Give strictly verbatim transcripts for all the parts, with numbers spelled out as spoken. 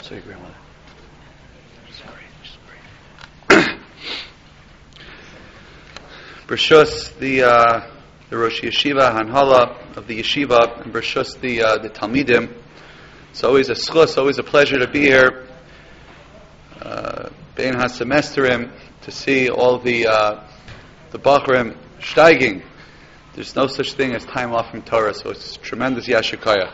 Sorry, grandmother. Sorry, sorry. Bershus, the uh, the Rosh Yeshiva Hanhala of the Yeshiva, and Bershus, the uh, the Talmidim. It's always a schus, always a pleasure to be here. Uh, Bein HaSemesterim, to see all the uh, the Bachrim steiging. There's no such thing as time off from Torah, so it's tremendous Yasher Koyach.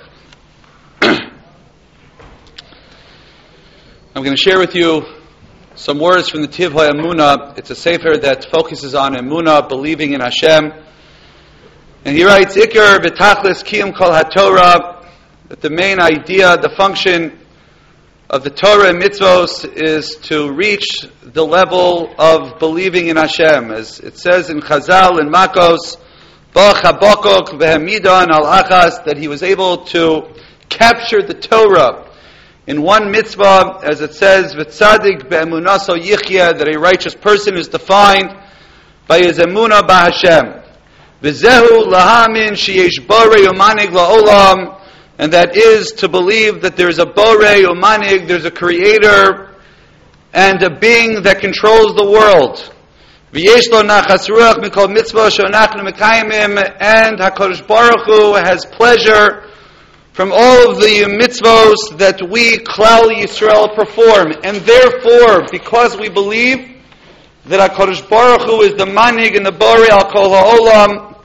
I'm going to share with you some words from the Tivhoi Emunah. It's a sefer that focuses on Emunah, believing in Hashem. And he writes, Iker v'tachlis kiyum kol haTorah, that the main idea, the function of the Torah and mitzvos is to reach the level of believing in Hashem. As it says in Chazal, in Makos, Bach habokok v'hamidon al achas, that he was able to capture the Torah in one mitzvah, as it says, v'tzadik be'emunaso yichya, that a righteous person is defined by his emunah b'Hashem. V'zehu lahamin sheyesh borei umanig la'olam, and that is to believe that there is a borei umanig, there's a creator and a being that controls the world. V'yesh lo nachas ruach mikol mitzvah she'anachnu mekayimim, and HaKadosh Baruch Hu has pleasure from all of the mitzvos that we, Klal Yisrael, perform. And therefore, because we believe that HaKadosh Baruch Hu is the manig and the borei al kol ha'olam,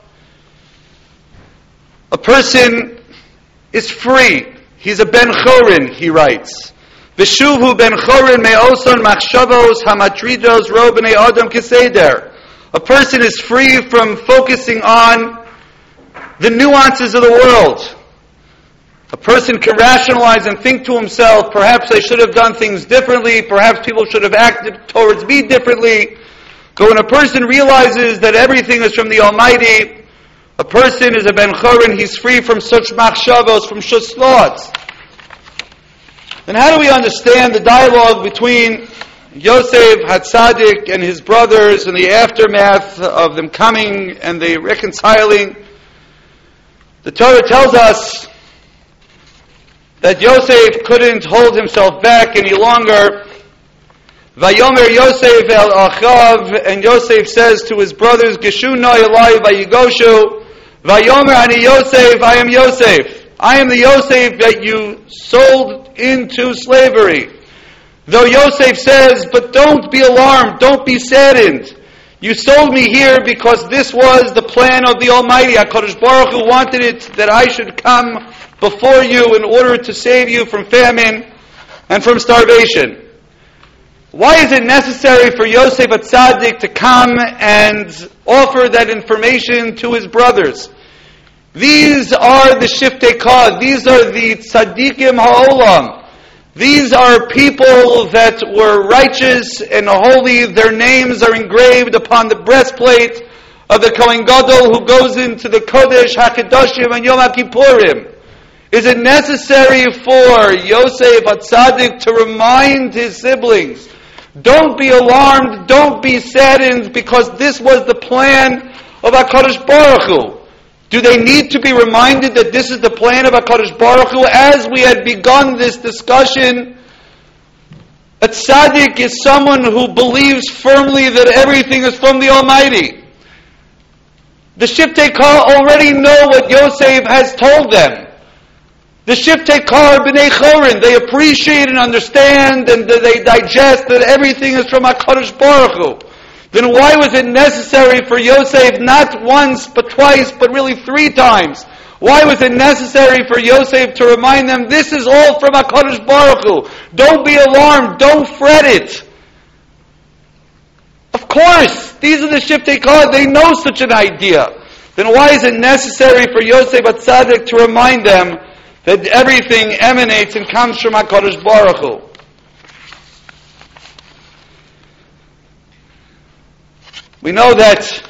a person is free. He's a ben chorin, he writes. V'shuvhu ben chorin me'oson machshavos hamatridos ro b'nei adam keseder. A person is free from focusing on the nuances of the world. A person can rationalize and think to himself, perhaps I should have done things differently, perhaps people should have acted towards me differently. But when a person realizes that everything is from the Almighty, a person is a ben chorin, he's free from such machshavos, from such thoughts. Then how do we understand the dialogue between Yosef Hatzadik and his brothers in the aftermath of them coming and the reconciling? The Torah tells us that Yosef couldn't hold himself back any longer. Vayomer Yosef el Achav, and Yosef says to his brothers, Geshu no Elai vayigoshu, Vayomer ani Yosef, I am Yosef. I am the Yosef that you sold into slavery. Though Yosef says, but don't be alarmed, don't be saddened. You sold me here because this was the plan of the Almighty. HaKadosh Baruch Hu wanted it that I should come before you in order to save you from famine and from starvation. Why is it necessary for Yosef HaTzadik to come and offer that information to his brothers? These are the Shiftei Kod. These are the Tzadikim Ha'olam. These are people that were righteous and holy. Their names are engraved upon the breastplate of the Kohen Gadol who goes into the Kodesh HaKadoshim and Yom HaKippurim. Is it necessary for Yosef HaTzadik to remind his siblings, don't be alarmed, don't be saddened, because this was the plan of HaKadosh Baruch Hu? Do they need to be reminded that this is the plan of HaKadosh Baruch Hu? As we had begun this discussion, a tzaddik is someone who believes firmly that everything is from the Almighty. The Shiftei Kol already know what Yosef has told them. The Shiftei Kol are b'nei chorin. They appreciate and understand and they digest that everything is from HaKadosh Baruch Hu. Then why was it necessary for Yosef not once but twice but really three times? Why was it necessary for Yosef to remind them this is all from HaKadosh Baruch Hu? Don't be alarmed, don't fret it. Of course, these are the Shiftei Kol, they know such an idea. Then why is it necessary for Yosef HaTzadik to remind them that everything emanates and comes from HaKadosh Baruch Hu? We know that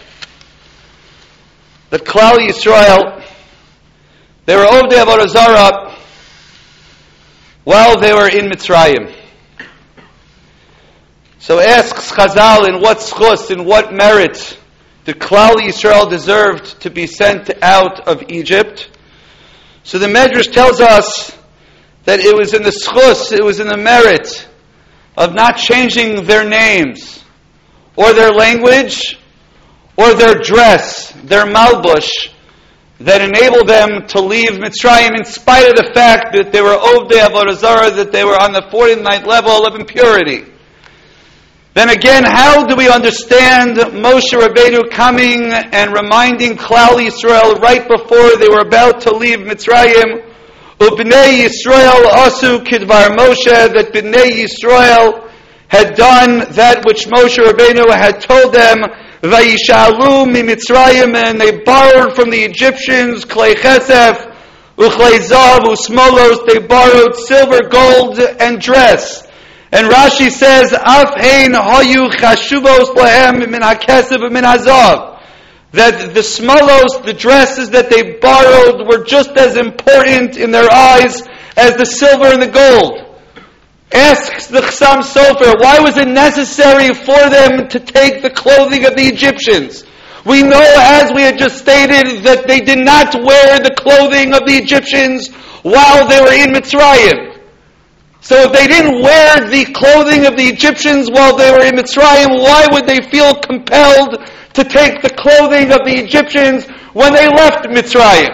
that Klal Yisrael, they were Ovdei Avodah Zarah while they were in Mitzrayim. So asks Chazal, in what schus, in what merit did Klal Yisrael deserved to be sent out of Egypt? So the Medrash tells us that it was in the schus, it was in the merit of not changing their names, or their language, or their dress, their malbush, that enabled them to leave Mitzrayim in spite of the fact that they were Ovdei Avodah Zarah, that they were on the forty-ninth level of impurity. Then again, how do we understand Moshe Rabbeinu coming and reminding Klal Yisrael right before they were about to leave Mitzrayim, Ubnei Yisrael asu kidvar Moshe, that Bnei Yisrael had done that which Moshe Rabbeinu had told them, Vayishalu mi Mitzrayim, and they borrowed from the Egyptians, Klei Chesef, Uchlei Zav, Usmolos, they borrowed silver, gold, and dress. And Rashi says, Af hein hayu chashuvos lahem min hakesef min hazav, that the smolos, the dresses that they borrowed, were just as important in their eyes as the silver and the gold. Asks the Chassam Sofer, why was it necessary for them to take the clothing of the Egyptians? We know, as we had just stated, that they did not wear the clothing of the Egyptians while they were in Mitzrayim. So if they didn't wear the clothing of the Egyptians while they were in Mitzrayim, why would they feel compelled to take the clothing of the Egyptians when they left Mitzrayim?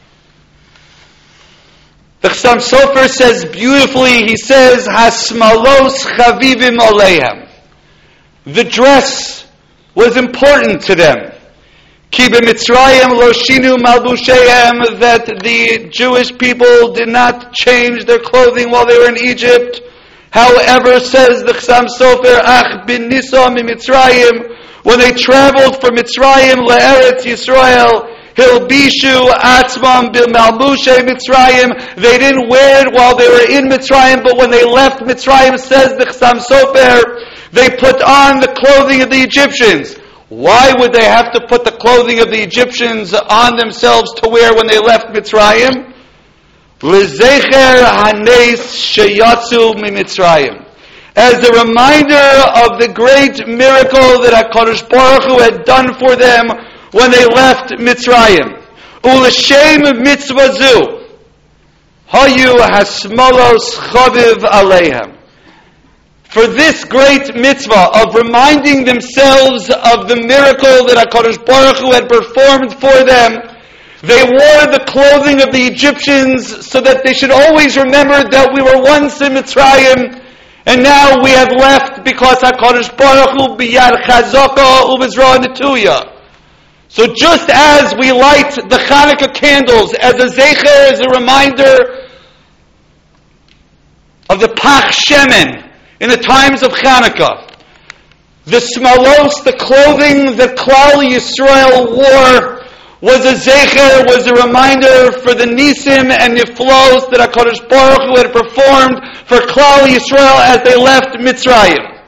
The Chassam Sofer says beautifully, he says, Hasmalos chavivim oleihem. The dress was important to them. Ki b'Mitzrayim lo shinu malbushehem, that the Jewish people did not change their clothing while they were in Egypt. However, says the Chassam Sofer, Ach bin Nisa mi Mitzrayim, when they traveled from Mitzrayim le'eretz Yisrael, Hilbishu atzmam b'malbushe Mitzrayim, they didn't wear it while they were in Mitzrayim, but when they left Mitzrayim, says the Chassam Sofer, they put on the clothing of the Egyptians. Why would they have to put the clothing of the Egyptians on themselves to wear when they left Mitzrayim? L'zecher hanes sheyatzu miMitzrayim, as a reminder of the great miracle that HaKadosh Baruch Hu had done for them when they left Mitzrayim. U'l'shem mitzvah zu, hayu hasmolos chaviv aleihem. For this great mitzvah of reminding themselves of the miracle that HaKadosh Baruch Hu had performed for them, they wore the clothing of the Egyptians so that they should always remember that we were once in Mitzrayim, and now we have left because HaKadosh Baruch Hu biyad chazaka ubezra netuya. So just as we light the Hanukkah candles as a zecher, as a reminder of the Pach Shemen, in the times of Chanukah, the smalos, the clothing that Klal Yisrael wore, was a zecher, was a reminder for the nisim and niflos that HaKadosh Baruch Hu had performed for Klal Yisrael as they left Mitzrayim.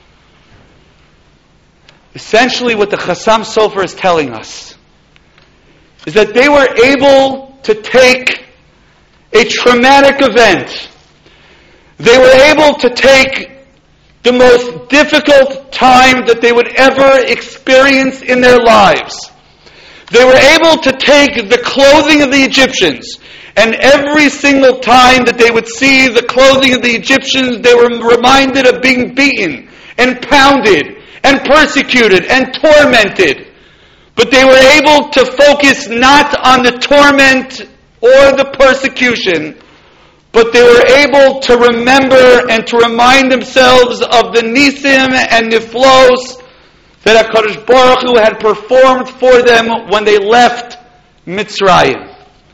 Essentially what the Chassam Sofer is telling us is that they were able to take a traumatic event. They were able to take the most difficult time that they would ever experience in their lives. They were able to take the clothing of the Egyptians, and every single time that they would see the clothing of the Egyptians, they were reminded of being beaten and pounded and persecuted and tormented. But they were able to focus not on the torment or the persecution, but they were able to remember and to remind themselves of the nisim and niflos that HaKadosh Baruch Hu had performed for them when they left Mitzrayim.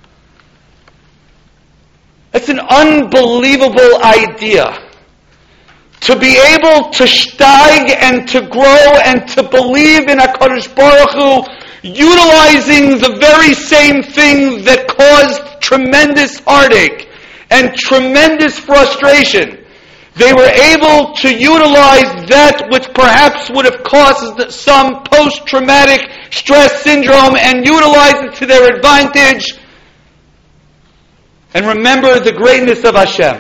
It's an unbelievable idea to be able to steig and to grow and to believe in HaKadosh Baruch Hu, utilizing the very same thing that caused tremendous heartache and tremendous frustration. They were able to utilize that which perhaps would have caused some post-traumatic stress syndrome and utilize it to their advantage and remember the greatness of Hashem.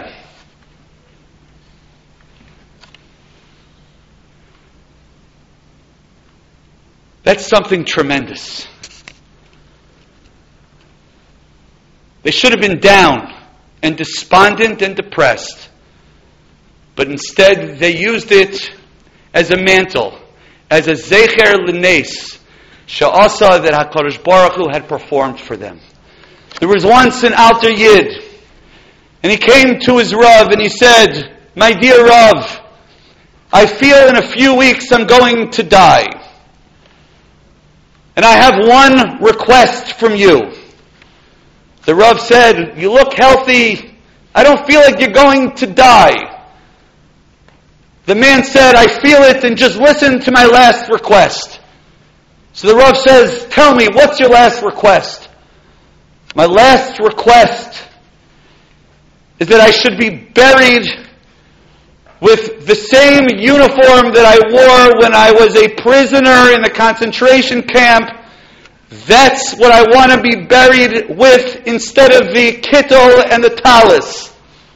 That's something tremendous. They should have been down and despondent and depressed. But instead, they used it as a mantle, as a zecher l'nes, sha'asa that HaKadosh Baruch Hu had performed for them. There was once an Alter Yid, and he came to his Rav and he said, "My dear Rav, I feel in a few weeks I'm going to die. And I have one request from you." The Rav said, "You look healthy. I don't feel like you're going to die." The man said, "I feel it, and just listen to my last request." So the Rav says, "Tell me, what's your last request?" "My last request is that I should be buried with the same uniform that I wore when I was a prisoner in the concentration camp. That's what I want to be buried with instead of the kittel and the talis."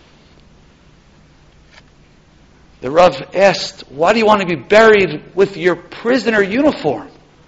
The Rav asked, "Why do you want to be buried with your prisoner uniform?"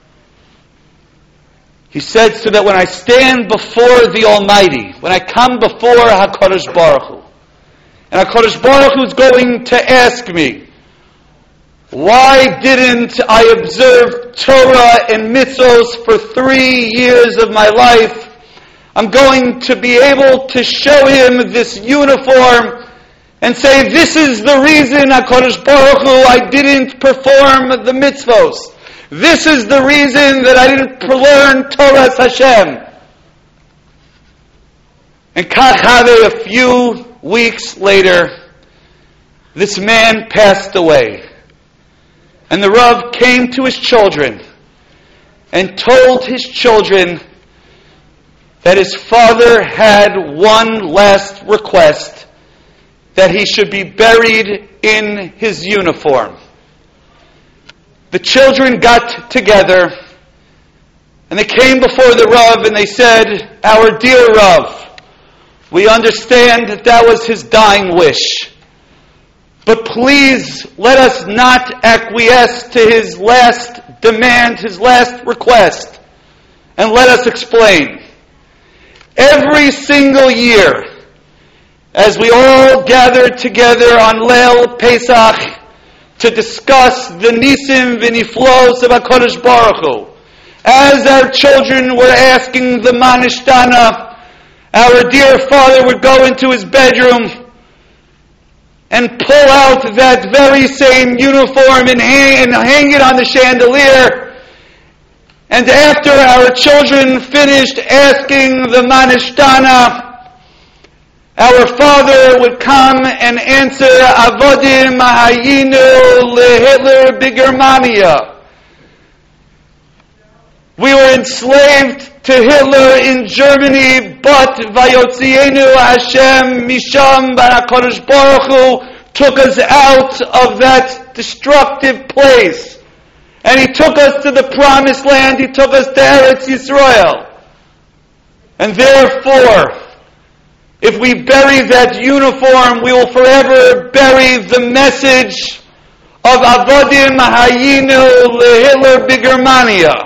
He said, "So that when I stand before the Almighty, when I come before HaKadosh Baruch Hu, and HaKadosh Baruch Hu is going to ask me, why didn't I observe Torah and mitzvos for three years of my life? I'm going to be able to show him this uniform and say, this is the reason, HaKadosh Baruch Hu, I didn't perform the mitzvos. This is the reason that I didn't learn Torah's Hashem." And Kachave, a few weeks later, this man passed away. And the Rav came to his children and told his children that his father had one last request, that he should be buried in his uniform. The children got together and they came before the Rav and they said, "Our dear Rav, we understand that that was his dying wish. But please let us not acquiesce to his last demand, his last request, and let us explain. Every single year, as we all gather together on Leil Pesach to discuss the Nisim v'Niflos of HaKadosh Baruch Hu, as our children were asking the Manishtana, our dear father would go into his bedroom and pull out that very same uniform and hang, and hang it on the chandelier. And after our children finished asking the Manishtana, our father would come and answer, Avodim hayinu leHitler b'Germania. We were enslaved to Hitler in Germany, but Vayotzienu Hashem Misham HaKadosh Baruch Hu took us out of that destructive place. And He took us to the Promised Land. He took us to Eretz Yisrael. And therefore, if we bury that uniform, we will forever bury the message of Avodim hayinu leHitler b'Germania.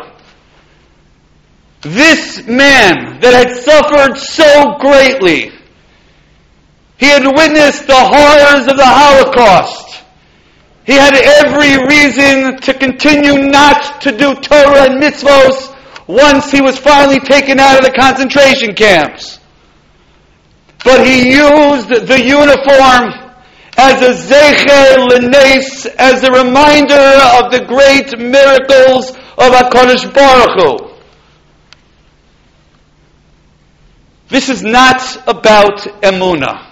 This man that had suffered so greatly, he had witnessed the horrors of the Holocaust. He had every reason to continue not to do Torah and mitzvos once he was finally taken out of the concentration camps. But he used the uniform as a zecher l'nes, as a reminder of the great miracles of HaKadosh Baruch Hu. This is not about emunah.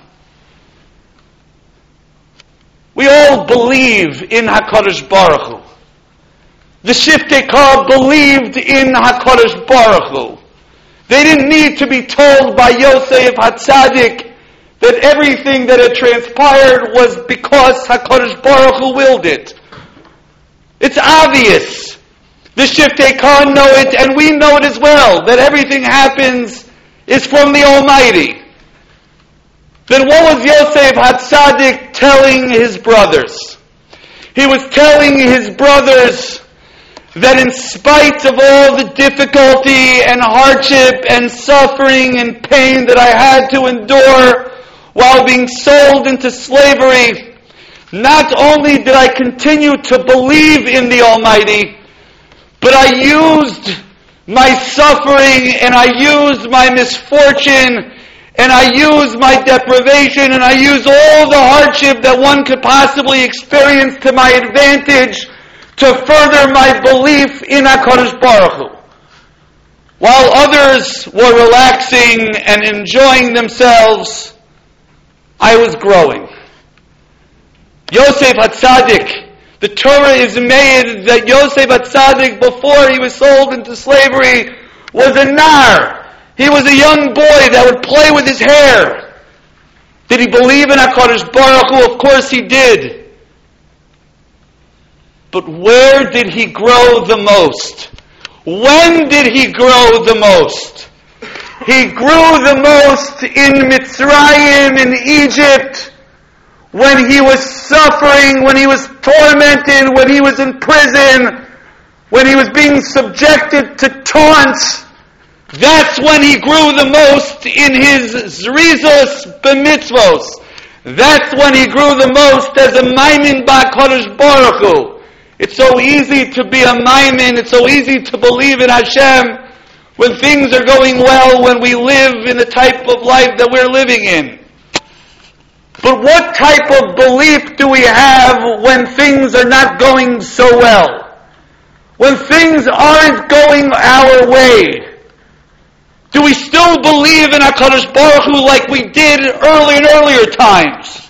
We all believe in HaKadosh Baruch Hu. The Shiftei Kol believed in HaKadosh Baruch Hu. They didn't need to be told by Yosef HaTzadik that everything that had transpired was because HaKadosh Baruch Hu willed it. It's obvious. The Shiftei Kol know it, and we know it as well, that everything happens is from the Almighty. Then what was Yosef HaTzadik telling his brothers? He was telling his brothers that in spite of all the difficulty and hardship and suffering and pain that I had to endure, while being sold into slavery, not only did I continue to believe in the Almighty, but I used my suffering and I used my misfortune and I used my deprivation and I used all the hardship that one could possibly experience to my advantage to further my belief in HaKadosh Baruch Hu. While others were relaxing and enjoying themselves, I was growing. Yosef HaTzadik, the Torah is made that Yosef HaTzadik, before he was sold into slavery, was a nar. He was a young boy that would play with his hair. Did he believe in HaKadosh Baruch Hu? Of course he did. But where did he grow the most? When did he grow the most? He grew the most in Mitzrayim, in Egypt, when he was suffering, when he was tormented, when he was in prison, when he was being subjected to taunts. That's when he grew the most in his zrizos b'mitzvos. That's when he grew the most as a maimin b'HaKadosh Baruch Hu. It's so easy to be a maimin, it's so easy to believe in Hashem when things are going well, when we live in the type of life that we're living in. But what type of belief do we have when things are not going so well? When things aren't going our way? Do we still believe in HaKadosh Baruch Hu like we did early in earlier times?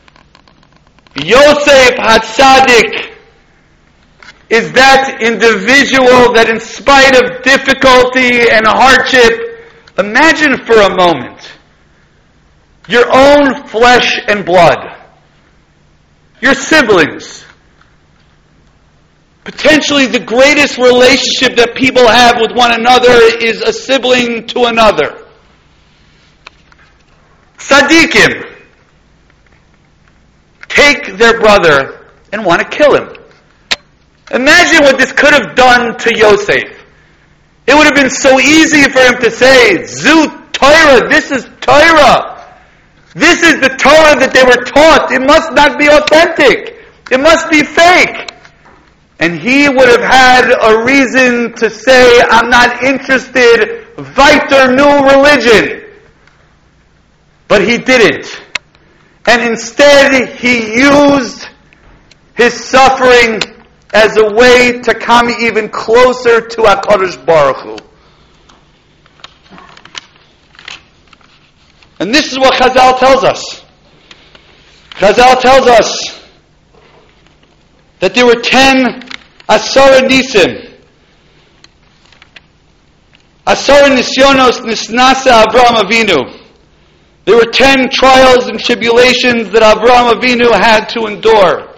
Yosef HaTzadik is that individual that in spite of difficulty and hardship, imagine for a moment, your own flesh and blood, your siblings, potentially the greatest relationship that people have with one another is a sibling to another. Tzaddikim take their brother and want to kill him. Imagine what this could have done to Yosef. It would have been so easy for him to say, Zu Torah, this is Torah. This is the Torah that they were taught. It must not be authentic. It must be fake. And he would have had a reason to say, I'm not interested, weiter new religion. But he didn't. And instead, he used his suffering as a way to come even closer to HaKadosh Baruch Hu. And this is what Chazal tells us. Chazal tells us that there were ten Asara Nisim. Asara Nisyonos Nisnasa Avraham Avinu. There were ten trials and tribulations that Avraham Avinu had to endure.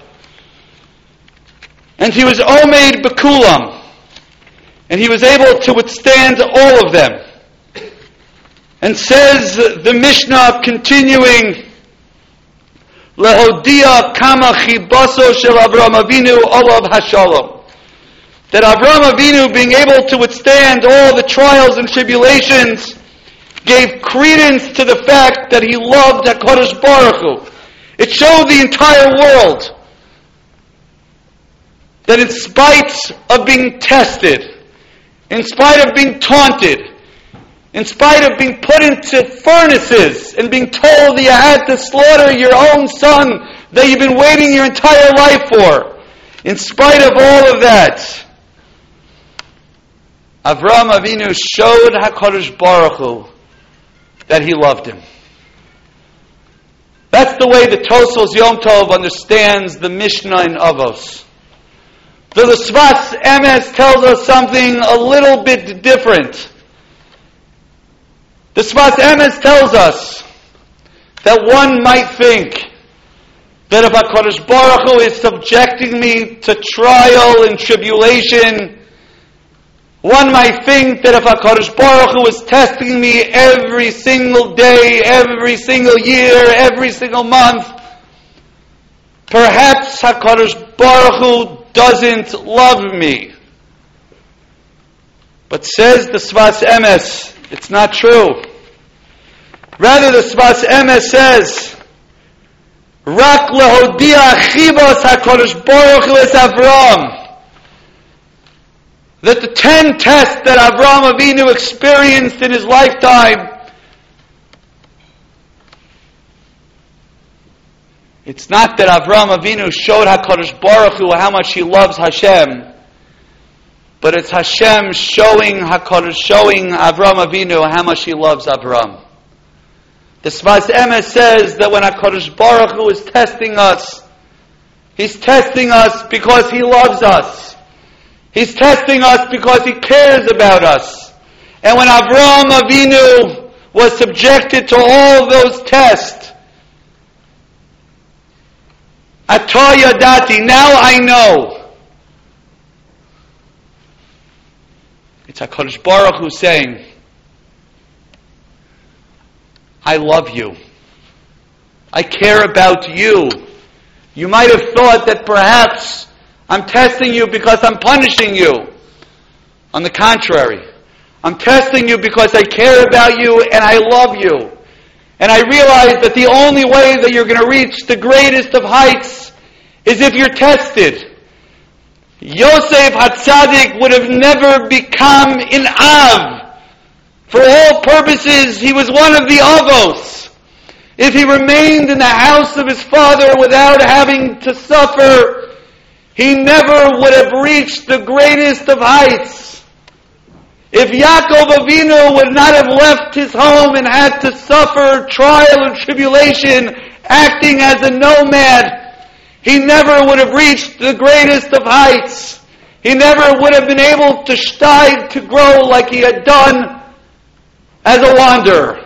And he was Omeid Bekulam. And he was able to withstand all of them. And says the Mishnah, continuing, Lehodia kama chibaso shel Avraham Avinu olav hashalom. That Avraham Avinu, being able to withstand all the trials and tribulations, gave credence to the fact that he loved HaKadosh Baruch Hu. It showed the entire world that in spite of being tested, in spite of being taunted, in spite of being put into furnaces and being told that you had to slaughter your own son that you've been waiting your entire life for, in spite of all of that, Avraham Avinu showed HaKadosh Baruch Hu that he loved him. That's the way the Tosfos Yom Tov understands the Mishnah in Avos. The Sfas Emes tells us something a little bit different. The Sfas Emes tells us that one might think that if HaKadosh Baruch Hu is subjecting me to trial and tribulation, one might think that if HaKadosh Baruch Hu is testing me every single day, every single year, every single month, perhaps HaKadosh Baruch Hu doesn't love me. But says the Sfas Emes, it's not true. Rather, the Sfas Emes says, Rak lehodia chibos HaKadosh Baruch Hu es Avram. That the ten tests that Avraham Avinu experienced in his lifetime, it's not that Avraham Avinu showed HaKadosh Baruch Hu how much he loves Hashem, but it's Hashem showing HaKadosh, showing Avraham Avinu how much he loves Avram. The Sfas Emes says that when HaKadosh Baruch Hu is testing us, He's testing us because He loves us. He's testing us because He cares about us. And when Avraham Avinu was subjected to all those tests, Ata Yadati, now I know. It's HaKadosh Baruch Hu saying, I love you. I care about you. You might have thought that perhaps I'm testing you because I'm punishing you. On the contrary, I'm testing you because I care about you and I love you. And I realize that the only way that you're going to reach the greatest of heights is if you're tested. Yosef HaTzadik would have never become an Av. For all purposes, he was one of the Avos. If he remained in the house of his father without having to suffer, he never would have reached the greatest of heights. If Yaakov Avinu would not have left his home and had to suffer trial and tribulation, acting as a nomad, he never would have reached the greatest of heights. He never would have been able to strive to grow like he had done as a wanderer.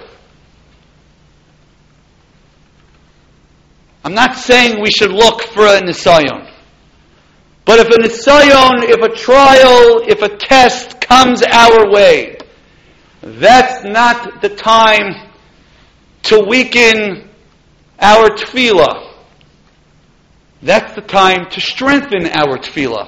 I'm not saying we should look for a nisayon. But if a nisayon, if a trial, if a test comes our way, that's not the time to weaken our tefillah. That's the time to strengthen our tefillah.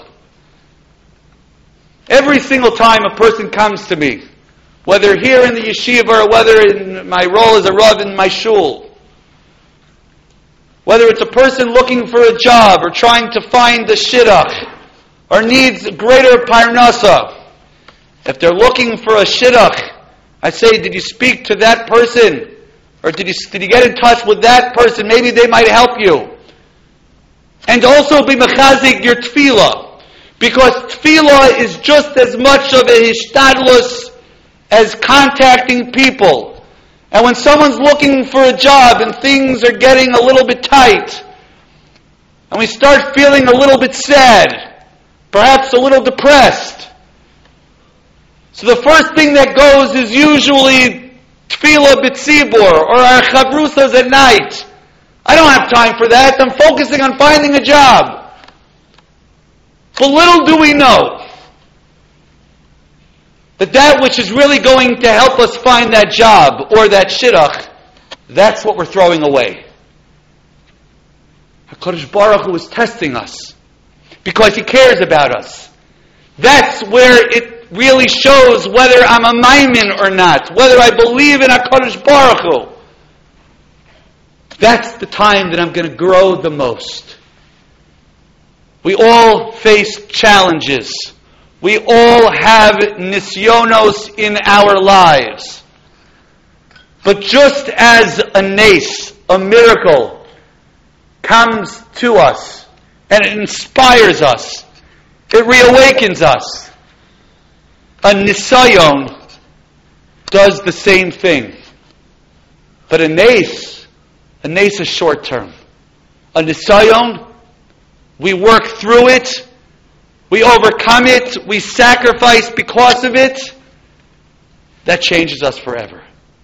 Every single time a person comes to me, whether here in the yeshiva or whether in my role as a rav in my shul, whether it's a person looking for a job or trying to find a shidduch or needs greater parnasa, if they're looking for a shidduch, I say, did you speak to that person? Or did you, did you get in touch with that person? Maybe they might help you. And also be mechazik your tefillah, because tefillah is just as much of a hishtadlus as contacting people. And when someone's looking for a job and things are getting a little bit tight, and we start feeling a little bit sad, perhaps a little depressed, so the first thing that goes is usually tefillah b'tzibur or our chavrusas at night. I don't have time for that. I'm focusing on finding a job. But little do we know that that which is really going to help us find that job or that shidduch, that's what we're throwing away. HaKadosh Baruch Hu is testing us because He cares about us. That's where it really shows whether I'm a maimin or not, whether I believe in HaKadosh Baruch Hu. That's the time that I'm going to grow the most. We all face challenges. We all have nisyonos in our lives. But just as a nace, a miracle, comes to us and it inspires us, it reawakens us, a nisayon does the same thing. But a nace, a nace is short term. A nisayon, we work through it, we overcome it, we sacrifice because of it. That changes us forever.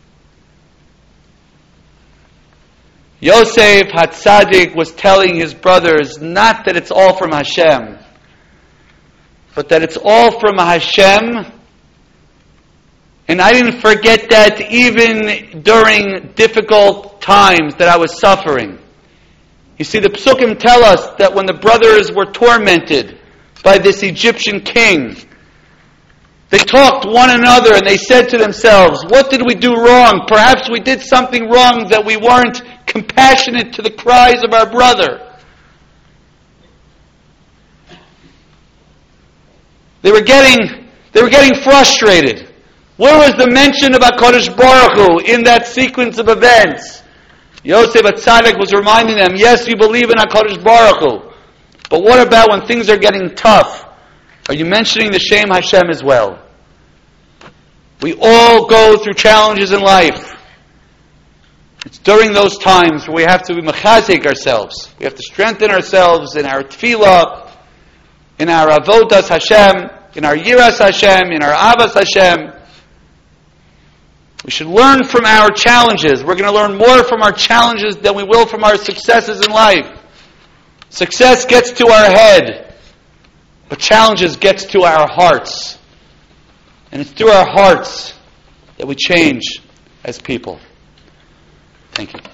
Yosef HaTzadik was telling his brothers not that it's all from Hashem, but that it's all from Hashem. And I didn't forget that even during difficult times that I was suffering. You see, the Psukim tell us that when the brothers were tormented by this Egyptian king, They talked one another and they said to themselves, what did we do wrong? Perhaps we did something wrong that we weren't compassionate to the cries of our brother. They were getting, they were getting frustrated. Where was the mention of HaKadosh Baruch Hu in that sequence of events? Yosef HaTzadik was reminding them, yes, you believe in HaKadosh Baruch Hu, but what about when things are getting tough? Are you mentioning the Shem Hashem as well? We all go through challenges in life. It's during those times where we have to be mechazik ourselves. We have to strengthen ourselves in our tefillah, in our avodas Hashem, in our yiras Hashem, in our avas Hashem. We should learn from our challenges. We're going to learn more from our challenges than we will from our successes in life. Success gets to our head, but challenges gets to our hearts. And it's through our hearts that we change as people. Thank you.